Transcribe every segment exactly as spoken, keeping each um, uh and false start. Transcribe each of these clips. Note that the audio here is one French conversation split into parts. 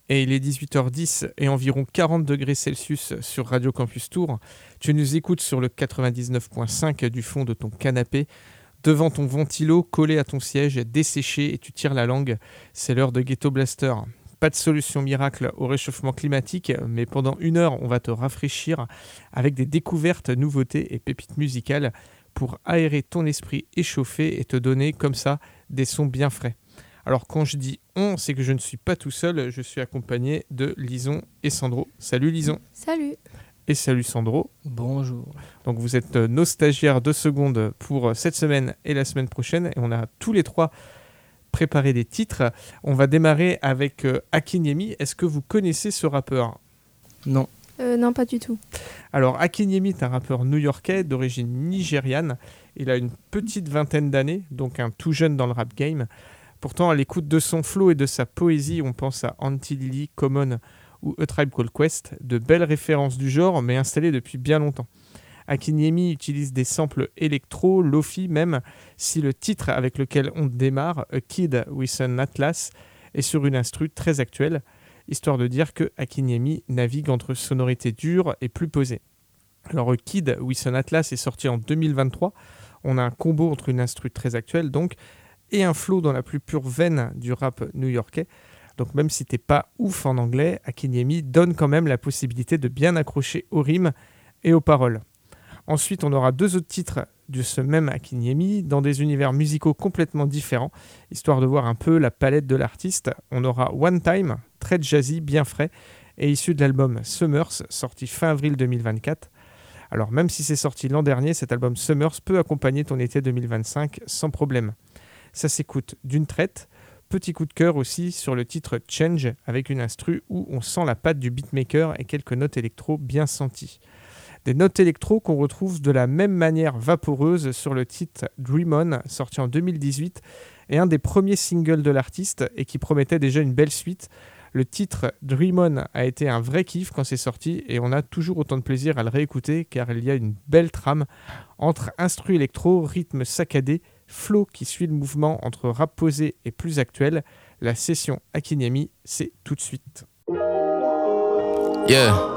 et il est dix-huit heures dix et environ quarante degrés Celsius sur Radio Campus Tour. Tu nous écoutes sur le quatre-vingt-dix-neuf virgule cinq du fond de ton canapé, devant ton ventilo, collé à ton siège, desséché et tu tires la langue. C'est l'heure de Ghetto Blaster. Pas de solution miracle au réchauffement climatique, mais pendant une heure, on va te rafraîchir avec des découvertes, nouveautés et pépites musicales pour aérer ton esprit échauffé et te donner comme ça des sons bien frais. Alors quand je dis on, c'est que je ne suis pas tout seul, je suis accompagné de Lison et Sandro. Salut Lison. Salut. Et salut Sandro. Bonjour. Donc vous êtes nos stagiaires de seconde pour cette semaine et la semaine prochaine, et on a tous les trois préparé des titres. On va démarrer avec euh, Akinyemi. Est-ce que vous connaissez ce rappeur ? Non. Euh, non, pas du tout. Alors Akinyemi est un rappeur new-yorkais d'origine nigériane. Il a une petite vingtaine d'années, donc un tout jeune dans le rap game. Pourtant, à l'écoute de son flow et de sa poésie, on pense à Anti-Lily, Common ou A Tribe Called Quest, de belles références du genre, mais installées depuis bien longtemps. Akinyemi utilise des samples électro, lofi même, si le titre avec lequel on démarre, A Kid with an Atlas, est sur une instru très actuelle, histoire de dire que Akinyemi navigue entre sonorités dures et plus posées. Alors A Kid with an Atlas est sorti en deux mille vingt-trois, on a un combo entre une instru très actuelle donc, et un flow dans la plus pure veine du rap new-yorkais. Donc même si t'es pas ouf en anglais, Akinyemi donne quand même la possibilité de bien accrocher aux rimes et aux paroles. Ensuite, on aura deux autres titres de ce même Akinyemi dans des univers musicaux complètement différents, histoire de voir un peu la palette de l'artiste. On aura One Time, très jazzy, bien frais, et issu de l'album Summers, sorti fin avril deux mille vingt-quatre. Alors même si c'est sorti l'an dernier, cet album Summers peut accompagner ton été deux mille vingt-cinq sans problème. Ça s'écoute d'une traite. Petit coup de cœur aussi sur le titre Change, avec une instru où on sent la patte du beatmaker et quelques notes électro bien senties. Des notes électro qu'on retrouve de la même manière vaporeuse sur le titre Dream On, sorti en deux mille dix-huit, et un des premiers singles de l'artiste et qui promettait déjà une belle suite. Le titre Dream On a été un vrai kiff quand c'est sorti et on a toujours autant de plaisir à le réécouter car il y a une belle trame entre instru électro, rythme saccadé, flow qui suit le mouvement entre rap posé et plus actuel. La session Akinyemi, c'est tout de suite. Yeah.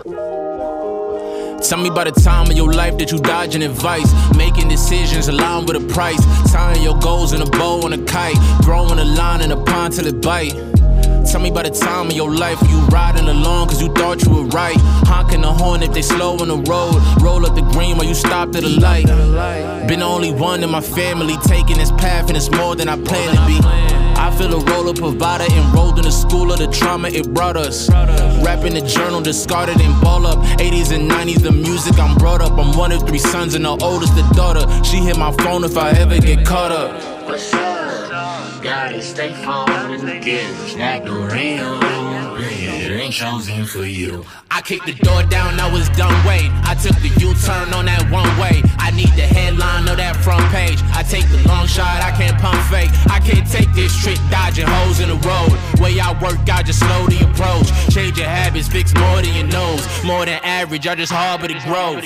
Tell me about the time of your life that you dodging advice, making decisions along with a price, tying your goals in a bow on a kite, throwing a line in a pond till it bite. Tell me about the time of your life you riding along cause you thought you were right, honking the horn if they slow on the road, roll up the green while you stopped at a light. Been the only one in my family taking this path and it's more than I planned to be. I feel a role of provider, enrolled in the school of the trauma it brought us. Rapping the journal, discarded and ball up. eighties and nineties, the music I'm brought up. I'm one of three sons and the oldest, the daughter. She hit my phone if I ever get caught up. What's up? Gotta stay focused, not the real. It ain't chosen for you. I kicked the door down, I was done wait. I took the U-turn on that one way. I need the headline of that front page. I take the long shot, I can't pump fake. I can't take this trick dodging holes in the road. Way I work, I just slow the approach. Change your habits, fix more than your nose. More than average, I just harbor the growth.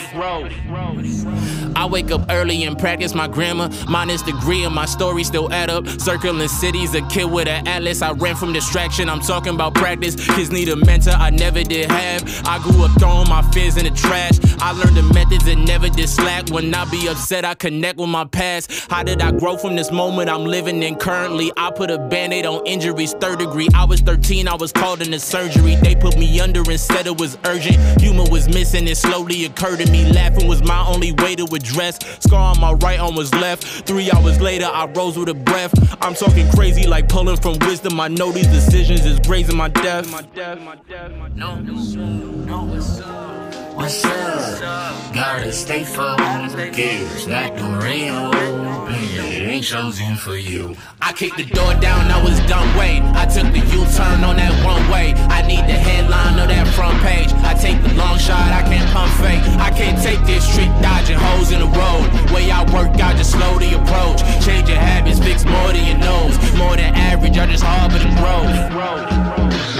I wake up early and practice my grammar. Minus degree and my story still add up. Circling cities, a kid with an atlas. I ran from distraction, I'm talking about practice. Kids need a mentor, I never did have. I grew up throwing my fears in the trash. I learned the methods and never did slack. When I be upset, I connect with my past. How did I grow from this moment I'm living in currently? I put a band-aid on injuries, third degree. I was thirteen, I was called into surgery. They put me under and said it was urgent. Humor was missing, it slowly occurred to me. Laughing was my only way to address. Scar on my right arm was left. Three hours later, I rose with a breath. I'm talking crazy like pulling from wisdom. I know these decisions is grazing my death. No, no, what's up? What's up? Gotta stay focused, not the real. It ain't chosen for you. I kicked the door down, I was done wait. I took the U-turn on that one way. I need the headline of that front page. I take the long shot, I can't pump fake. I can't take this trick dodging holes in the road. Way I work, I just slow the approach. Change your habits, fix more than your nose. More than average, I just harbor the growth.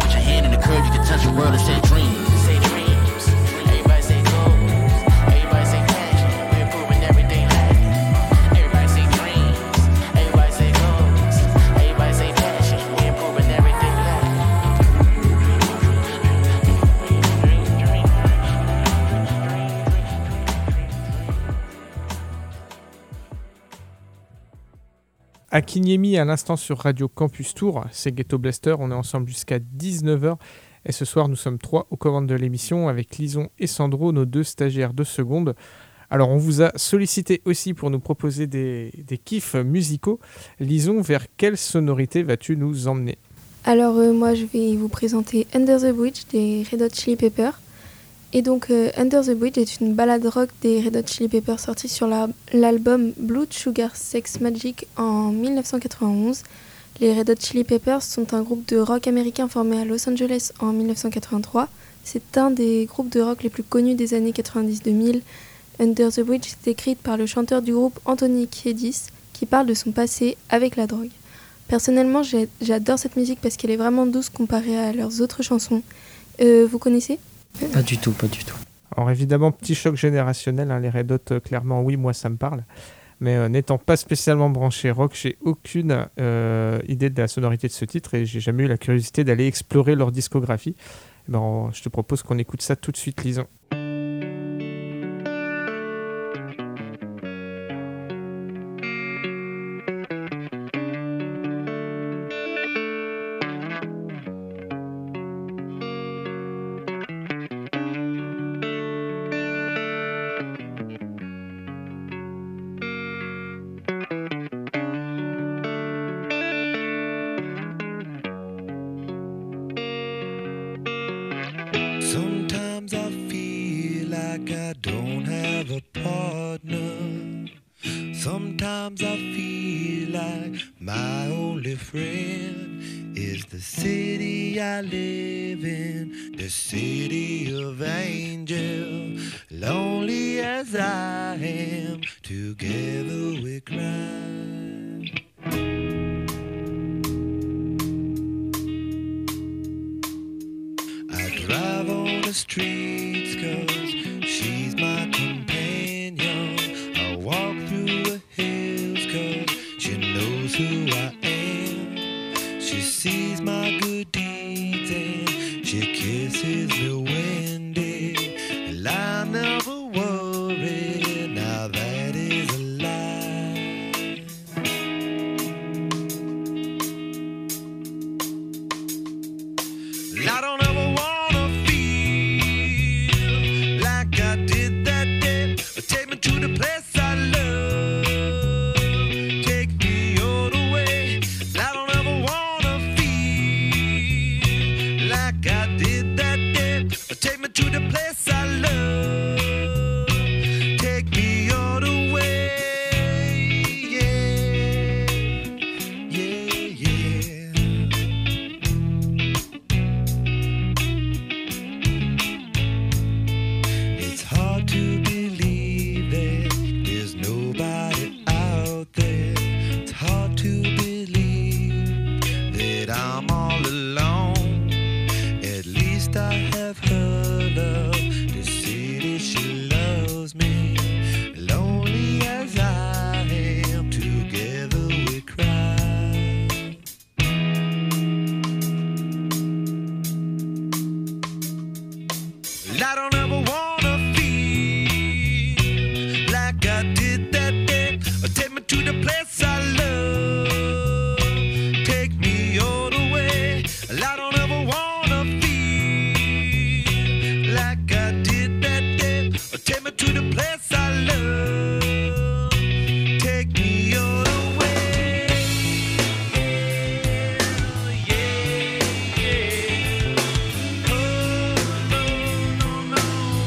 Akinyemi à l'instant sur Radio Campus Tour, c'est Ghetto Blaster, on est ensemble jusqu'à dix-neuf heures et ce soir nous sommes trois aux commandes de l'émission avec Lison et Sandro, nos deux stagiaires de seconde. Alors on vous a sollicité aussi pour nous proposer des, des kiffs musicaux. Lison, vers quelle sonorité vas-tu nous emmener ? Alors euh, moi je vais vous présenter Under the Bridge des Red Hot Chili Peppers. Et donc euh, Under the Bridge est une ballade rock des Red Hot Chili Peppers sortie sur la, l'album Blood Sugar Sex Magik en dix-neuf cent quatre-vingt-onze. Les Red Hot Chili Peppers sont un groupe de rock américain formé à Los Angeles en dix-neuf cent quatre-vingt-trois. C'est un des groupes de rock les plus connus des années quatre-vingt-dix deux mille. Under the Bridge est écrite par le chanteur du groupe Anthony Kiedis qui parle de son passé avec la drogue. Personnellement, j'ai, j'adore cette musique parce qu'elle est vraiment douce comparée à leurs autres chansons. Euh, vous connaissez ? Pas du tout, pas du tout. Alors évidemment, petit choc générationnel, hein, les Red Hot, euh, clairement, oui, moi ça me parle. Mais euh, n'étant pas spécialement branché rock, j'ai aucune euh, idée de la sonorité de ce titre et j'ai jamais eu la curiosité d'aller explorer leur discographie. Et ben, on, je te propose qu'on écoute ça tout de suite, Lison. Sometimes I feel like I don't have a partner. Sometimes I feel like my only friend is the city I live in, the city of angels. Lonely as I am, together we cry. Drive on the streets cause she's my companion. I walk through the hills cause she knows who I am. She sees my good deeds and she kisses the windy. And I never worry, now that is a lie. I don't ever want to the place I love, take me all the way. I don't ever wanna feel like I did that day. Take me to the place I love, take me all the way. Yeah, yeah, yeah. It's hard to believe there's nobody out there. It's hard to believe that I'm all alone. At least I have her love to see that she loves me. Lonely as I am, together we cry. I don't ever wanna feel like I did that day. Take me to the place I love, take me all the way. I don't ever wanna feel like I did that day. Take me to the place I love, take me all the way. Yeah, yeah, yeah. Oh, no, no, no.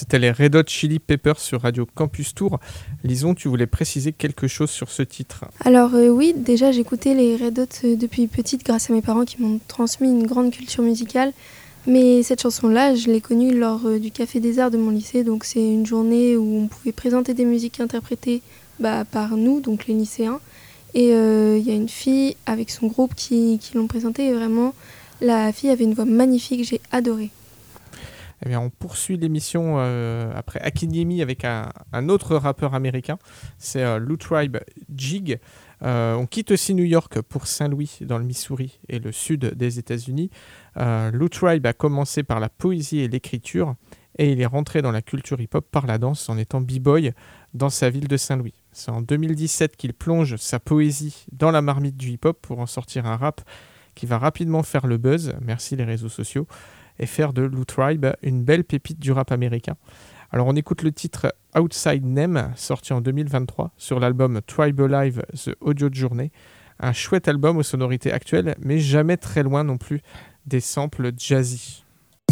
c'était les Red Hot Chili Peppers sur Radio Campus Tour. Lison, tu voulais préciser quelque chose sur ce titre? Alors euh, oui, déjà j'écoutais les Red Hot euh, depuis petite grâce à mes parents qui m'ont transmis une grande culture musicale. Mais cette chanson-là, je l'ai connue lors euh, du Café des Arts de mon lycée. Donc c'est une journée où on pouvait présenter des musiques interprétées bah, par nous, donc les lycéens. Et il euh, y a une fille avec son groupe qui, qui l'ont présentée. Et vraiment, la fille avait une voix magnifique, j'ai adoré. Eh bien, on poursuit l'émission euh, après Akinyemi avec un, un autre rappeur américain. C'est euh, Lou Tribe Jig. Euh, on quitte aussi New York pour Saint-Louis, dans le Missouri et le sud des États-Unis. Euh, Lou Tribe a commencé par la poésie et l'écriture et il est rentré dans la culture hip-hop par la danse en étant b-boy dans sa ville de Saint-Louis. C'est en deux mille dix-sept qu'il plonge sa poésie dans la marmite du hip-hop pour en sortir un rap qui va rapidement faire le buzz, merci les réseaux sociaux, et faire de Lou Tribe une belle pépite du rap américain. Alors on écoute le titre Outside Name, sorti en deux mille vingt-trois sur l'album Tribe Alive The Audio Journey. Un chouette album aux sonorités actuelles, mais jamais très loin non plus des samples jazzy.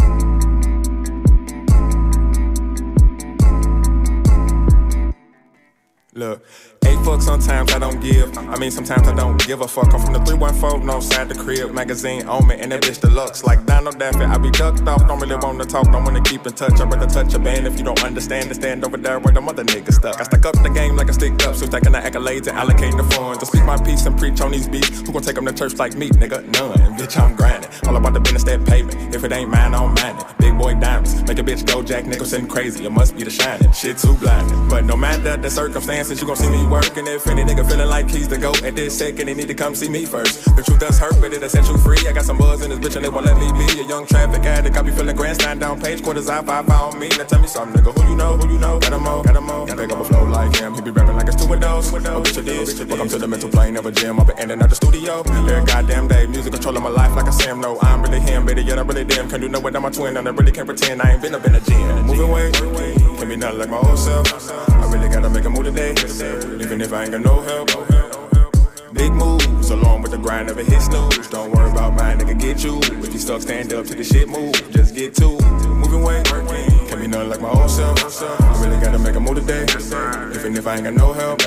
Look, eight fuck sometimes I don't give. I mean, sometimes I don't give a fuck. I'm from the three one four, no side the crib. Magazine on me, and that bitch deluxe. Like Donald Daffy, I be ducked off. Don't really wanna talk, don't wanna keep in touch. I'd rather touch a band if you don't understand. To stand over there where the mother niggas stuck. I stuck up the game like a stick up. So stacking the accolades and allocating the funds. To speak my piece and preach on these beats. Who gon' take them to church like me, nigga? None. Bitch, I'm grinding. All about the business that payment. If it ain't mine, I don't mind it. Big boy diamonds. Make a bitch go Jack Nicholson crazy. It must be the shining. Shit too blinding. But no matter the circumstances, you gon' see me work. And if any nigga feeling like he's the GOAT at this second, they need to come see me first. The truth does hurt, but it'll set you free. I got some buzz in this bitch and they won't let me be a young traffic addict. I be feeling grand, stand down page, quarters I five on me. Now tell me something, nigga, who you know, who you know? Got him all, got him all. Gotta pick up a flow like him. He be rapping like it's two windows. Oh, bitch, it is. Welcome to the mental plane of a gym. Up and in out the studio. Every goddamn day, music controlling my life like I Sam. No, I'm really him, baby, yet I really damn. Can't do no without my twin, and I really can't pretend I ain't been up in a gym. Moving weight, can't be nothing like my old self. I really gotta make a move today, even if I ain't got no help. Big moves, along with the grind, never hit snooze. Don't worry about mine, nigga, get you. If you stuck, stand up till the shit move. Just get to moving weight, can't be nothing like my old self. I really gotta make a move today, even if I ain't got no help.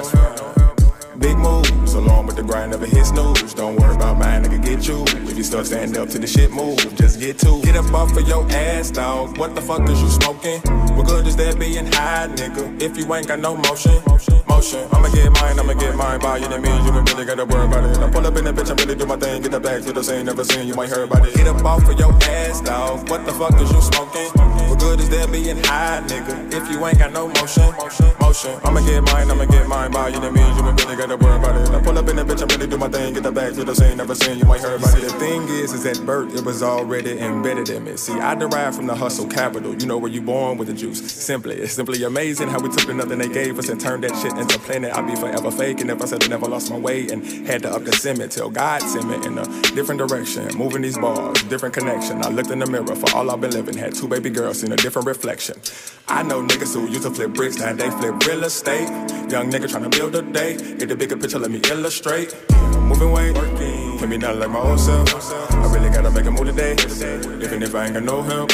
Big moves, along with the grind, never hit snooze. Don't worry about mine, nigga, get you. If you stuck, stand up till the shit move. Just get to get up off of your ass, dog. What the fuck is you smoking? What good is that being high, nigga? If you ain't got no motion, motion. I'ma get mine, I'ma get mine. By you, that means you don't really gotta worry about it. I pull up in that bitch, I really do my thing. Get the back to the same, never seen. You might hear about it. Get up off of your ass, dog. What the fuck is you smoking? What good is that being high, nigga? If you ain't got no motion, motion. I'ma get mine, I'ma get mine. By you, that means you don't really gotta worry about it. I pull up in that bitch, I really do my thing. Get the back to the same, never seen. You might hear about it. The thing is, is at birth, it was already embedded in me. See, I derived from the hustle capital. You know where you born with the juice. Simply, it's simply amazing how we took the nothing they gave us and turned that shit into planet. I'd be forever faking if I said I never lost my way and had to up the cement till God sent me in a different direction. Moving these bars, different connection. I looked in the mirror for all I've been living. Had two baby girls in a different reflection. I know niggas who used to flip bricks, now they flip real estate. Young nigga trying to build a day. Get the bigger picture, let me illustrate. Moving weight, can't be nothing like my old self. I really gotta make a move today, even if I ain't got no help.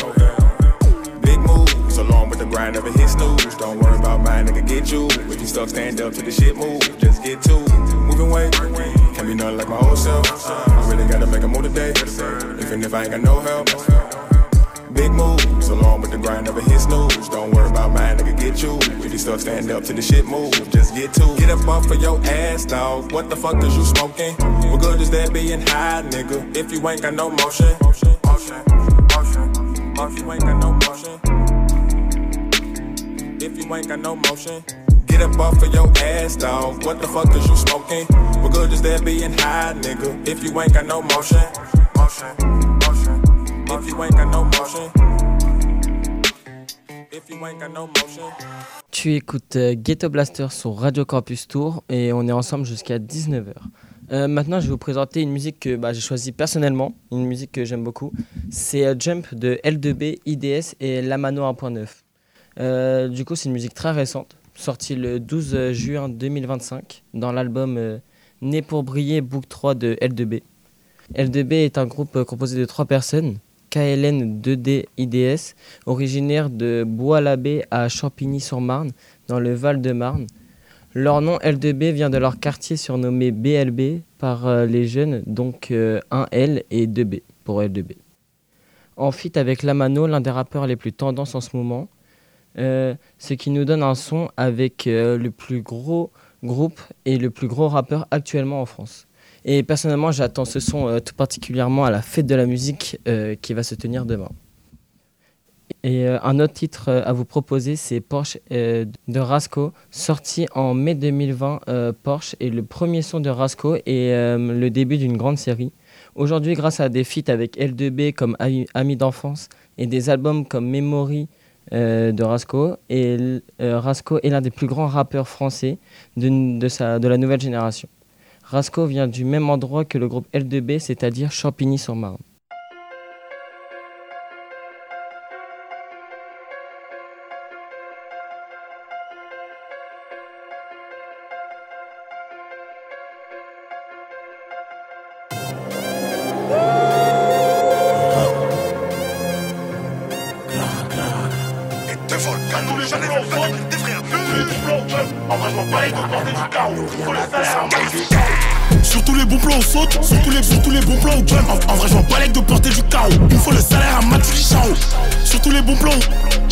Big moves, along with the grind, never hit snooze. Don't worry about mine, nigga, get you. If you stuck, stand up till the shit move. Just get to moving weight, can't be nothing like my old self. I really gotta make a move today, even if I ain't got no help. Big moves, along with the grind, never hit snooze. Don't worry about mine, nigga, get you. If you stuck, stand up till the shit move. Just get to get up off of your ass, dog. What the fuck is you smoking? What good is that being high, nigga? If you ain't got no motion, motion, motion, motion. If you ain't got no motion, if you ain't got no motion, get up off of your ass, dog. What the fuck is you smoking? What good is that being high, nigga? If you ain't got no motion, motion, motion. If you ain't got no motion, if you ain't got no motion. Tu écoutes euh, Ghetto Blaster sur Radio Campus Tour et on est ensemble jusqu'à dix-neuf heures. Euh, maintenant, je vais vous présenter une musique que bah, j'ai choisie personnellement, une musique que j'aime beaucoup. C'est euh, Jump de L deux B, I D S et Lamano un point neuf. Euh, du coup, c'est une musique très récente, sortie le douze juin deux mille vingt-cinq dans l'album euh, Né pour briller, Book trois de L deux B. L deux B est un groupe euh, composé de trois personnes. K L N deux D I D S, originaires de Bois-l'Abbé à Champigny-sur-Marne, dans le Val-de-Marne. Leur nom L deux B vient de leur quartier surnommé B L B par euh, les jeunes, donc euh, un L et deux B pour L deux B. En feat avec Lamano, l'un des rappeurs les plus tendances en ce moment, euh, ce qui nous donne un son avec euh, le plus gros groupe et le plus gros rappeur actuellement en France. Et personnellement, j'attends ce son euh, tout particulièrement à la fête de la musique euh, qui va se tenir demain. Et euh, un autre titre euh, à vous proposer, c'est Porsche euh, de Rasco, sorti en mai deux mille vingt. euh, Porsche est le premier son de Rasco et euh, le début d'une grande série. Aujourd'hui, grâce à des feats avec L deux B comme Amis d'enfance et des albums comme Memory euh, de Rasco, et euh, Rasco est l'un des plus grands rappeurs français de, de, sa, de la nouvelle génération. Rasco vient du même endroit que le groupe L deux B, c'est-à-dire Champigny-sur-Marne. Sur tous les bons plans on saute, sur tous les, sur tous les bons plans on jump. En, en vrai je m'en balèque de porter du chaos. Il me faut le salaire à Mathieu Chao. Sur tous les bons plans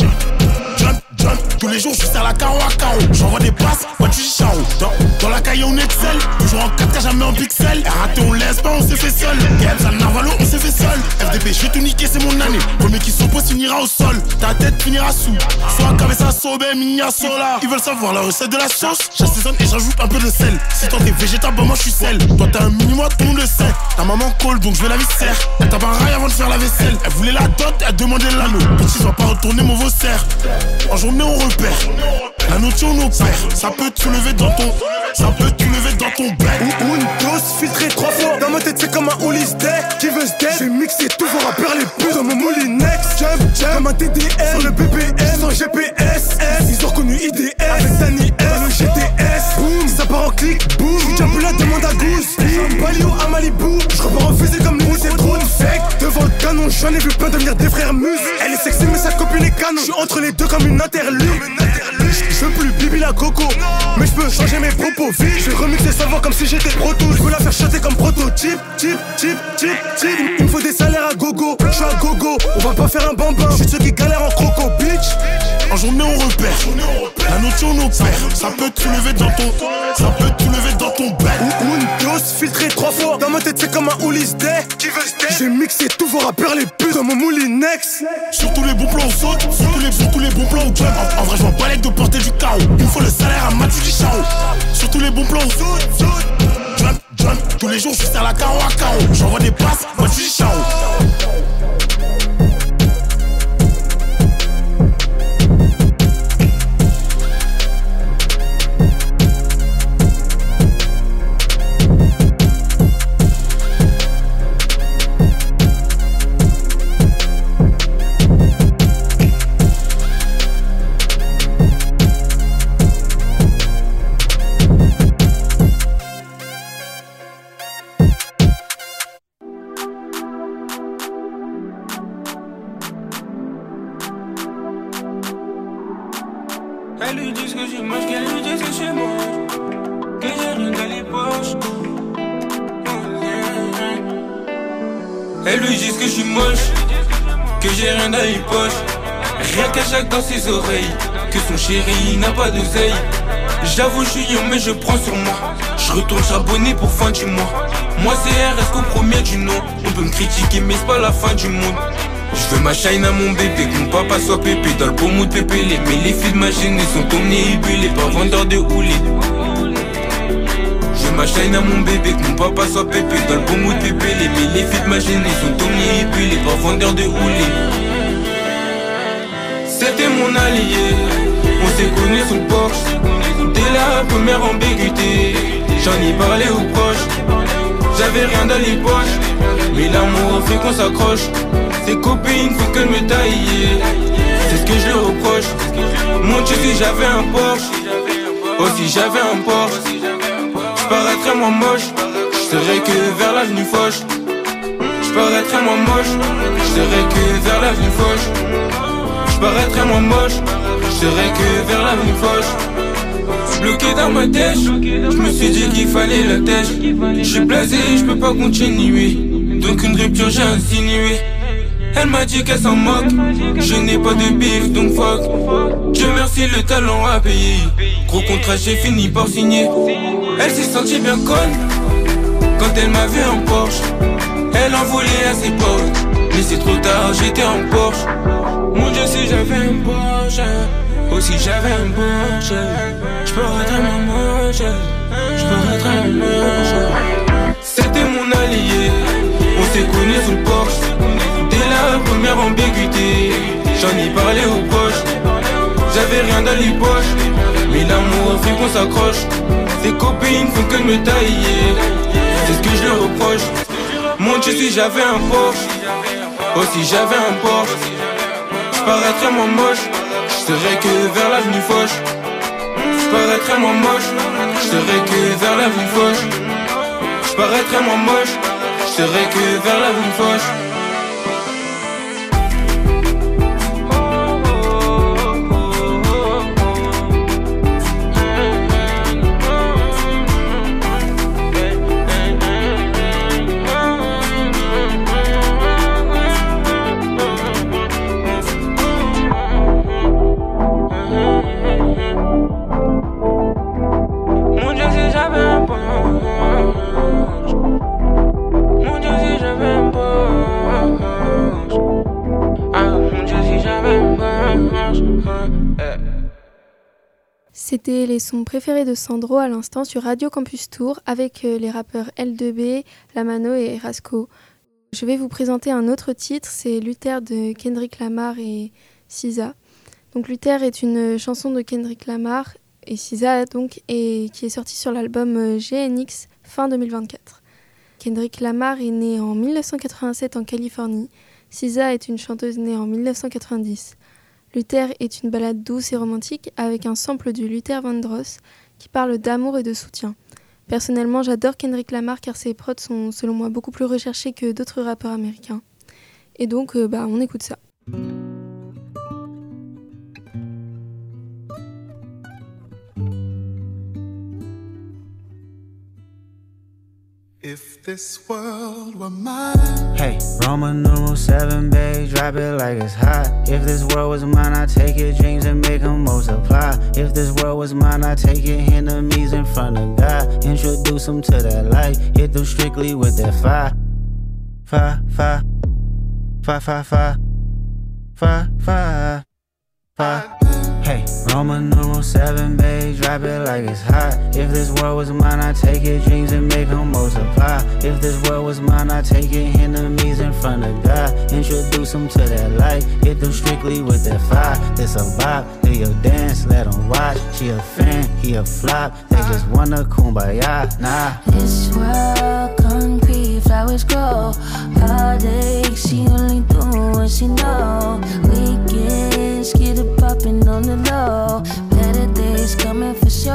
jump, jump. Tous les jours je suis à la K O à K O. J'envoie des passes, Mathieu Chao. Dans, dans la caille on excelle, toujours en quatre K jamais en pixel. Raté on laisse pas, on s'est fait seul. Game ça Narvalo on s'est fait seul. F D B je vais tout niquer c'est mon année. Premier qui s'oppose finira au sol. Ta tête finira sous. Soit cabeza sobe, minia sola. Ils veulent savoir la recette de la sauce. J'assaisonne et j'ajoute un peu de sel. Si toi t'es végétal, bah moi je suis sel. Toi t'as un mini moi tout le monde le sait. Ta maman colle donc je vais la viscère. Elle tape un rail avant de faire la vaisselle. Elle voulait la dot, elle demandait l'anneau. Petit va pas retourner mon vaussaire. En journée on repère. La notion on opère. Ça peut te lever dans ton. Ça peut te lever dans ton bec. Ou, ou une dose filtrée trois fois. Dans ma tête c'est comme un Ulysse Day. Qui veut se dead. J'ai mixé tous vos rappeurs les plus dans mon moulinex. Jump, jump, comme un T D S. Sur le B P S, sans G P S. Ils ont reconnu I D S. Avec Danny S, dans le G T S. Boum, ça part en clic, boum. J'suis plus la demande à Goose. J'suis Balio à Malibu. J'repars en fusil comme nous, c'est trop de fake. Devant le canon, j'en ai vu plein devenir des frères muses. Elle est sexy mais sa copine est canon. J'suis entre les deux comme une interlude. J'veux plus Bibi la coco, mais j'peux changer mes propos vite. J'vais remixer sa voix comme si j'étais proto. J'veux la faire chanter comme prototype. Type, type, type, type. Il me faut des salaires à gogo. J'suis à gogo, on va pas faire un bambin. J'suis ceux qui galèrent en croco, bitch. En journée on repère. La notion on opère. Ça peut te lever dans ton. Ça peut te lever dans ton bec. Ou, ou une dose filtrée trois fois. Dans ma tête c'est comme un Ulysse Day. J'ai mixé tous vos rappeurs les plus dans mon moulinex. Sur tous les bons plans on saute. Sur tous les, sur tous les bons plans on jump. En, en vrai je m'en balèque de porter du chaos. Il me faut le salaire à Mathieu Chao. Sur tous les bons plans on saute. Jump, jump. Tous les jours je suis à la K O à K O. J'envoie des passes, Mathieu Chao. Elle lui dit que je suis moche, qu'elle lui dit que je suis moche, que j'ai rien dans les poches. Elle lui dit que je suis moche, que j'ai rien dans les poches. Rien qu'à chaque dans ses oreilles, que son chéri n'a pas d'oseille. J'avoue je suis young mais je prends sur moi. Je retourne charbonner pour fin du mois. Moi c'est R S qu'au premier du nom. On peut me critiquer mais c'est pas la fin du monde. Je veux ma shine à mon bébé, que mon papa soit pépé. Dans le beau mood pépélé, mais les filles de ma chaîne sont tournés ébulés par vendeurs de houlés. Je veux ma shine à mon bébé, que mon papa soit pépé. Dans le beau mood pépélé, mais les filles de ma chaîne sont tournés ébulés par vendeurs de houlés. C'était mon allié, on s'est connus sous le Porsche. Dès la première ambiguïté, j'en ai parlé aux proches. J'avais rien dans les poches, mais l'amour fait qu'on s'accroche. Ses copines faut qu'elle me taille, c'est ce que je lui reproche. Mon Dieu si j'avais un Porsche, oh si j'avais un Porsche, je paraîtrais moins moche, je serais que vers l'avenue Foch. Je J'paraîtrais moins moche, j'serais que vers l'avenue Foch. J'paraîtrais moins moche, j'serais que vers l'avenue Foch. Bloqué dans ma tête, j'me suis dit qu'il fallait la têche. J'suis blasé, j'peux pas continuer, donc une rupture j'ai insinué. Elle m'a dit qu'elle s'en moque, je n'ai pas de bif donc fuck. Dieu merci le talent a payé, gros contrat j'ai fini par signer. Elle s'est sentie bien conne quand elle m'a vu en Porsche. Elle en voulait à ses potes, mais c'est trop tard, j'étais en Porsche. Mon Dieu si j'avais un Porsche, aussi j'avais un Porsche. J'paraîtrais ma moche, j'paraîtrais ma moche. C'était mon allié, on s'est connus sous le Porsche. Dès la première ambiguïté, j'en ai parlé aux proches. J'avais rien dans les poches, mais l'amour fait qu'on s'accroche. Ses copines font que me tailler, c'est ce que je leur reproche. Mon Dieu si j'avais un Porsche, oh si j'avais un Porsche. J'paraîtrais moins moche, j'serais que vers l'avenue Foch. J'paraîtrais moins moche, j'serais que vers l'avenue Foch. J'paraîtrais moins moche, j'serais que vers l'avenue Foch. C'était les sons préférés de Sandro à l'instant sur Radio Campus Tour avec les rappeurs L deux B, Lamano et Rasco. Je vais vous présenter un autre titre, c'est Luther de Kendrick Lamar et SZA. Donc Luther est une chanson de Kendrick Lamar et SZA donc, et qui est sortie sur l'album G N X fin deux mille vingt-quatre. Kendrick Lamar est né en dix-neuf cent quatre-vingt-sept en Californie. SZA est une chanteuse née en dix-neuf cent quatre-vingt-dix. Luther est une ballade douce et romantique avec un sample du Luther Vandross qui parle d'amour et de soutien. Personnellement, j'adore Kendrick Lamar car ses prods sont selon moi beaucoup plus recherchés que d'autres rappeurs américains. Et donc, euh, bah, on écoute ça. If this world were mine. Hey, Roman numeral seven, babe, drop it like it's hot. If this world was mine, I'd take your dreams and make them multiply. If this world was mine, I'd take your enemies in front of God. Introduce them to that light, hit them strictly with that fire. Fire, fire, fire, fire, fire, fire, fire, fire. Hey, Roman numeral seven, babe, drop it like it's hot. If this world was mine, I'd take your dreams and make them multiply. If this world was mine, I'd take your enemies in front of God. Introduce them to that light, hit them strictly with that fire. This a bop, do your dance, let them watch. She a fan, he a flop, they just wanna kumbaya, nah. This world concrete, flowers grow. Heartache, she only do what she know. Weekends, get it poppin' on the low. Better days coming for sure.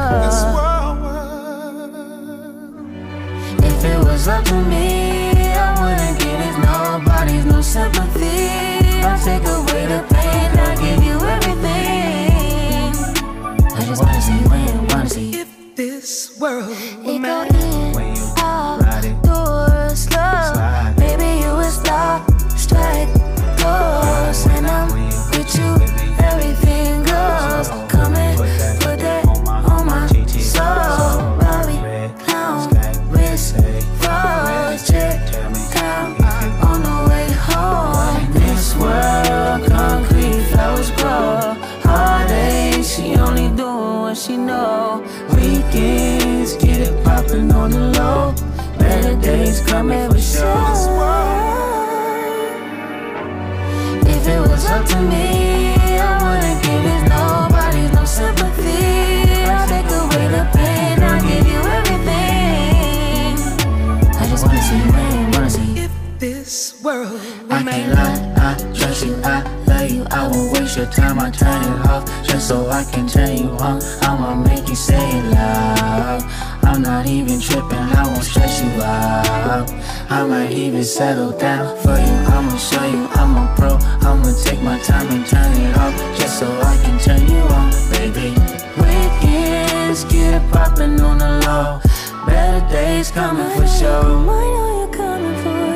If it was up to me, I wouldn't give it nobody's no sympathy. I'll take away the pain, I'll give you everything. I just wanna see when, wanna see if this world were mine. When you ride it, do slow. Baby, you a star, strike, goes, and I'm with you. Everything goes. Come and put that on my soul. Robbie, clown, wrist, froze, check, count on the way home. This world, concrete, flowers grow. Heartache, she only doing what she know. Weekends, get it poppin' on the low. Better days coming for sure. If it was up to me, I wouldn't give it nobody's no sympathy. I'll take away the pain, I'll give you everything. I just wanna see when, wanna see if this world were I can't lie, I trust you, I love you. I won't waste your time, I turn it off just so I can turn you on. I'ma make you say it loud. I'm not not even tripping, I won't stress you out. I might even settle down for you. I'ma show you I'm a pro. I'ma take my time and turn it off just so I can turn you on, baby. Weekends get it poppin' on the low. Better days coming for sure. I know you're coming for it.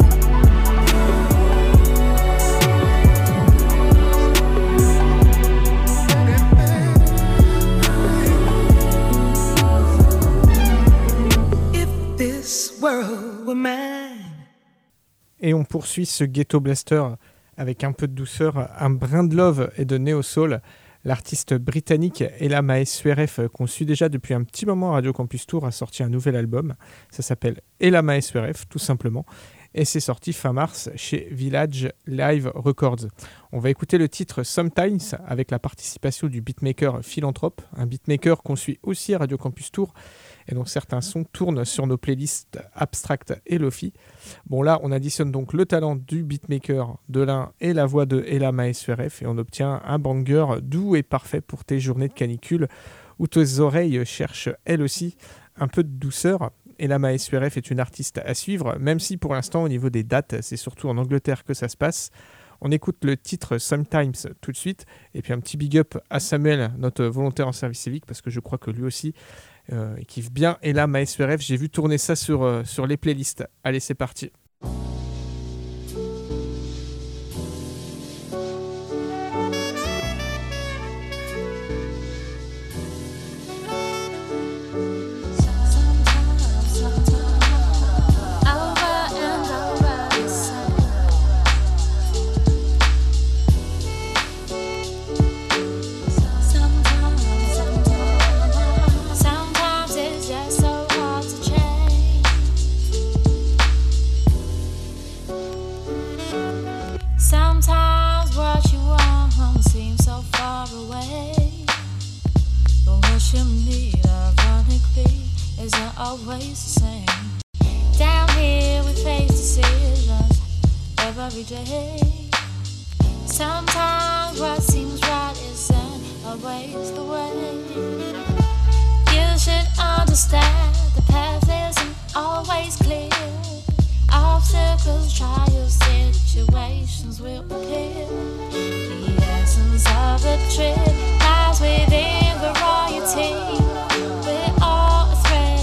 Et on poursuit ce Ghetto Blaster avec un peu de douceur, un brin de love et de néo-soul. L'artiste britannique Ella Maesueref, qu'on suit déjà depuis un petit moment à Radio Campus Tour, a sorti un nouvel album. Ça s'appelle Ella Maesueref, tout simplement. Et c'est sorti fin mars chez Village Live Records. On va écouter le titre Sometimes avec la participation du beatmaker Philanthrope, un beatmaker qu'on suit aussi à Radio Campus Tour et dont certains sons tournent sur nos playlists Abstract et Lofi. Bon là, on additionne donc le talent du beatmaker de l'un et la voix de Ella Maesueref et on obtient un banger doux et parfait pour tes journées de canicule où tes oreilles cherchent elles aussi un peu de douceur. Ella Maesueref est une artiste à suivre, même si pour l'instant au niveau des dates, c'est surtout en Angleterre que ça se passe. On écoute le titre Sometimes tout de suite, et puis un petit big up à Samuel, notre volontaire en service civique, parce que je crois que lui aussi euh, il kiffe bien Ella Maesueref. J'ai vu tourner ça sur, euh, sur les playlists. Allez, c'est parti. Always the same. Down here we face decisions every day. Sometimes what seems right isn't always the way. You should understand the path isn't always clear. Obstacles, trials, situations will appear. The essence of the trip lies within variety. We're all a thread.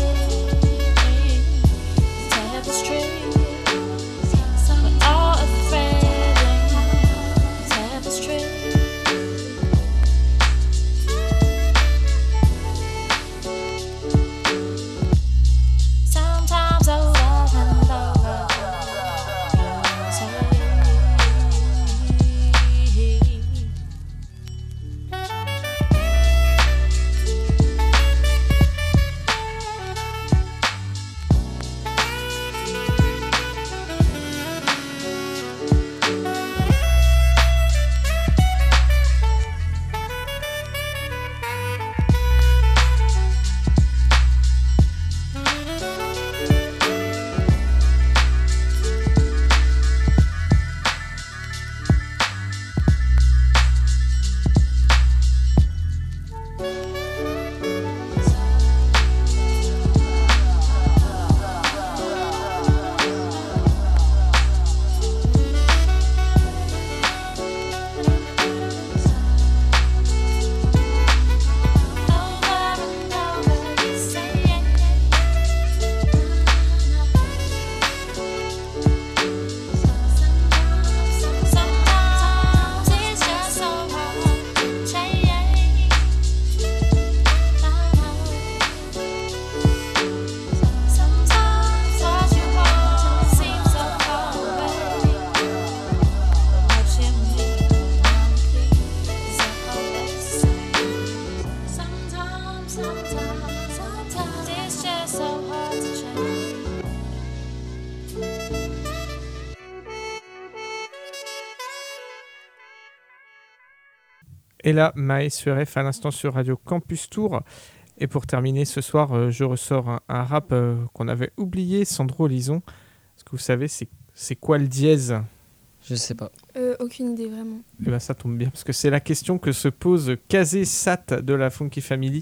Ella Maesueref à l'instant sur Radio Campus Tour. Et pour terminer ce soir, euh, je ressors un, un rap euh, qu'on avait oublié, Sandro Lison. Est-ce que vous savez, c'est, c'est quoi le dièse ? Je sais pas. Euh, aucune idée, vraiment. Et ben ça tombe bien, parce que c'est la question que se pose Kazé Sat de la Funky Family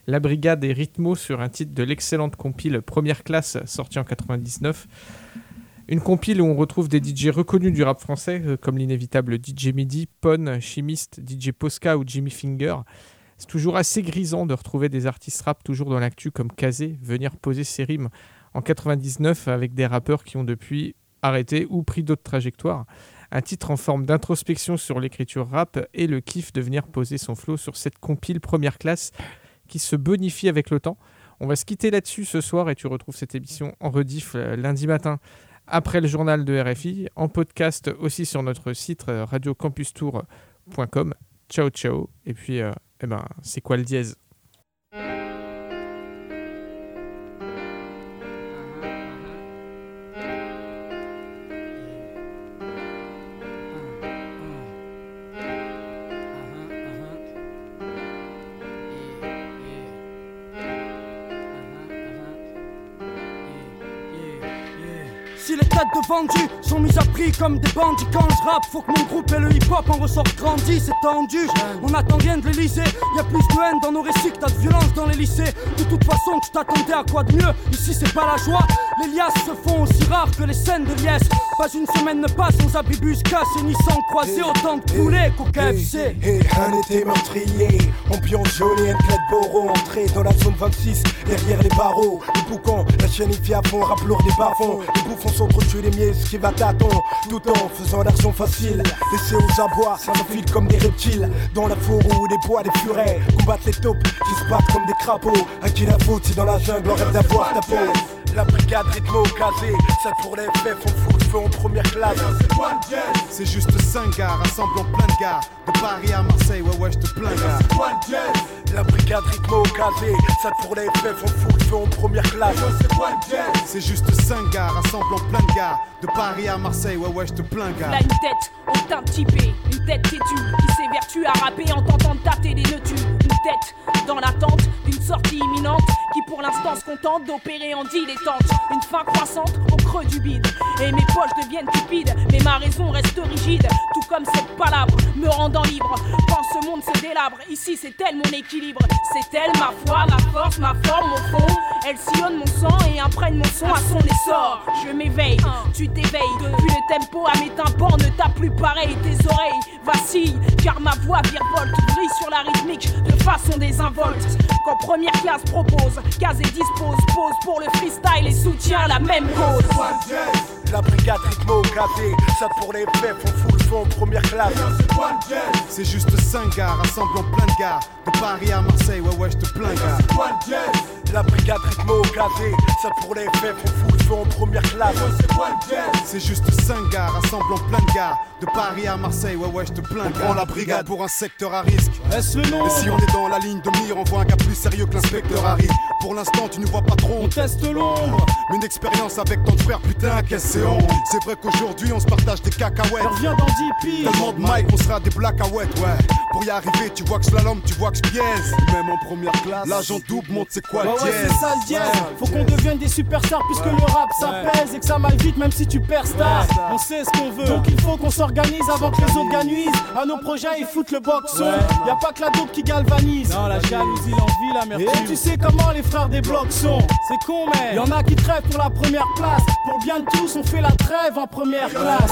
La Brigade et Rythmo sur un titre de l'excellente compile Première Classe sortie en quatre-vingt-dix-neuf. Une compile où on retrouve des D J reconnus du rap français euh, comme l'inévitable D J Mehdi, Pon, Chimiste, D J Posca ou Jimmy Finger. C'est toujours assez grisant de retrouver des artistes rap toujours dans l'actu comme Kazé venir poser ses rimes en quatre-vingt-dix-neuf avec des rappeurs qui ont depuis arrêté ou pris d'autres trajectoires. Un titre en forme d'introspection sur l'écriture rap et le kiff de venir poser son flow sur cette compile Première Classe qui se bonifie avec le temps. On va se quitter là-dessus ce soir et tu retrouves cette émission en rediff euh, lundi matin après le journal de R F I, en podcast aussi sur notre site euh, radio campus tour point com. Ciao ciao et puis euh, eh ben, c'est quoi le dièse ? Si les têtes de vendus sont mises à prix comme des bandits quand je rappe, faut que mon groupe et le hip-hop en ressortent grandi, c'est tendu. On attend rien de l'Elysée, y'a plus de haine dans nos récits que t'as de violence dans les lycées. De toute façon, tu t'attendais à quoi de mieux? Ici c'est pas la joie, les liasses se font aussi rares que les scènes de liesse. Pas une semaine ne passe sans abribus cassés ni sans croiser, autant de poulets qu'au K F C. Hey, hey, un été meurtrier, ambiance jolie, un clé de Boro, entrée dans la zone vingt-six, derrière les barreaux. Le boucan, la chaîne est à fond, rap lourd des bas-fonds. Les bouffons s'entretuent les miels, ce qui va tâton, tout en faisant l'argent facile. Laissés aux abois, ça s'enfile comme des reptiles. Dans la forêt ou les bois, des furets, combattent les taupes qui se battent comme des crapauds. À qui la faute si dans la jungle on rêve d'avoir ta peau? La brigade rythmo casé, ça pour les F F, on fout le feu en première classe. C'est juste cinq gars rassemblant plein de gars. De Paris à Marseille, ouais ouais j'te plains gars. La brigade rythmo casé, ça pour les F F, on fout le feu en première classe. C'est juste cinq gars rassemblant plein de gars. De Paris à Marseille, ouais ouais j'te plains gars. Là une tête au teint typé, une tête têtue qui s'évertue à rapper en tentant de tâter des nœuds. Une tête dans l'attente d'une sortie imminente qui pour l'instant se contente d'opérer en dilettante. Une faim croissante au creux du bide. Et mes poches deviennent cupides, mais ma raison reste rigide. Tout comme cette palabre me rendant libre. Quand ce monde se délabre, ici c'est elle mon équilibre. C'est elle ma foi, ma force, ma forme, mon fond. Elle sillonne mon sang et imprègne mon son à son essor. Je m'éveille, tu t'éveilles. Puis le tempo à mes tympans ne t'a plus pareil. Tes oreilles vacillent, car ma voix virevolte. Brille sur la rythmique de façon désinvolte. Quand Première Classe propose, Kazé dispose, pose pour le freestyle et soutient la même cause. La brigade rythmo casé, ça pour les F F, on fout le feu en première classe. C'est juste cinq gars rassemblant plein de gars. De Paris à Marseille, ouais ouais j'te plains gars. La brigade rythmo casé, ça pour les F F, on fout le feu en première classe. C'est juste cinq gars rassemblant plein de gars. De Paris à Marseille, ouais ouais j'te plains gars. On prend la brigade pour un secteur à risque. Est-ce le nom? Et si on est dans la ligne de mire, on voit un gars plus sérieux que l'inspecteur Harry. Pour l'instant tu ne vois pas trop, on teste l'ombre. Mais une expérience avec ton frère, putain qu'est-ce c'est honte. C'est vrai qu'aujourd'hui on se partage des cacahuètes. Reviens dans dix piles. Tellement de Mike, on sera des blackaouettes, ouais. Pour y arriver, tu vois que slalom, tu vois que je pièce. Même en première classe, l'agent double monte c'est quoi le ouais, dièse. Ouais, c'est ça le dièse. Faut qu'on devienne des superstars puisque ouais. le rap ça ouais. pèse et que ça m'aille vite même si tu perds star. Ouais, on sait ce qu'on veut. Donc il faut qu'on s'organise avant que les autres gagnent. À nos projets, ils foutent le boxon. Ouais. Y a pas que la dope qui galvanise. Non, la jalousie, l'envie, l'amertume. Et tu sais comment les frères des blocs sont. C'est con, mais y'en a qui trêvent pour la première place. Pour bien de tous, on fait la trêve en première classe.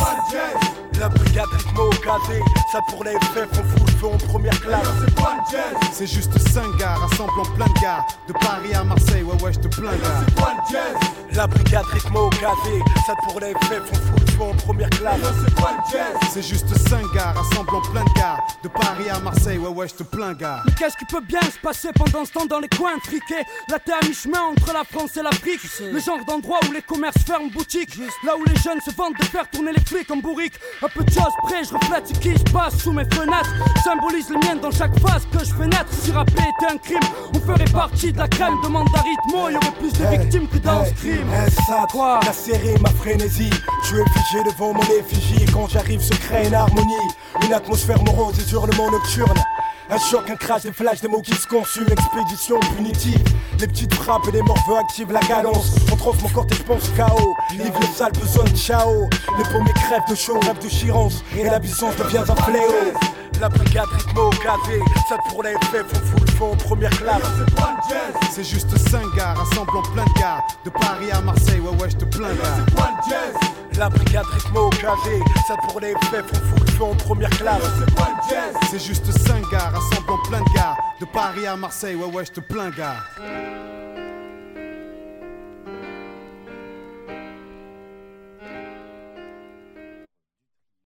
La brigade rythmo casé, ça pour les F F, on fout le feu en première classe. C'est juste cinq gars rassemblant plein de gars. De Paris à Marseille, ouais ouais j'te plains gars. La brigade rythmo casé, ça pour les F F, on fout le feu en première classe. C'est juste cinq gars rassemblant plein de gars. De Paris à Marseille, ouais ouais j'te plains gars. Mais qu'est-ce qui peut bien se passer pendant ce temps dans les coins intriqués? Là t'es à mi-chemin entre la France et l'Afrique. Le genre d'endroit où les commerces ferment boutique. Là où les jeunes se vantent de faire tourner les flics en bourrique. Un peu de choses près, je reflète ce qui se passe sous mes fenêtres. Symbolise les miennes dans chaque phase que je fais naître. Si rapper était un crime, on ferait partie de la crème. Demande à rythmo, y'aurait plus de hey, victimes que dans hey, ce crime. Hey, ça, quoi? La serré, ma frénésie. Je es figé devant mon effigie. Quand j'arrive se crée une harmonie. Une atmosphère morose et hurlements nocturnes. Un choc, un crash, des flashs, des mots qui se consument. Expédition punitive. Les petites frappes et les morveux activent la cadence. On trouve mon corps, je pense K O. Livre le sale, besoin de ciao. Les paumes crèvent de chaud, rêve de chirance. Et la puissance devient un fléau. La brigade rythme au gavé, ça pour les F F, on fout le fond en première classe. C'est juste cinq gars rassemblant plein de gars. De Paris à Marseille, ouais ouais j'te plains gars. La brigade rythme au gavé, ça pour les F F, on fout le fond en première classe. C'est juste cinq gars rassemblant plein de gars. De Paris à Marseille, ouais ouais j'te plains gars.